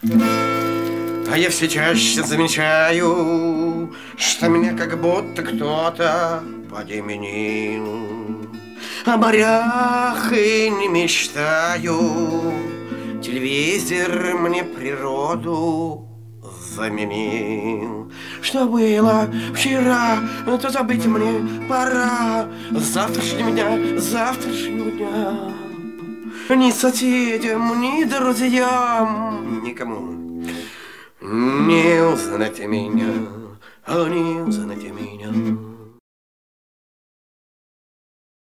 А я все чаще замечаю, что меня как будто кто-то подеменил. О морях и не мечтаю, телевизор мне природу заменил. Что было вчера, то забыть мне пора. Завтрашнего дня ни соседям, ни друзьям, никому не узнать меня, не узнать меня.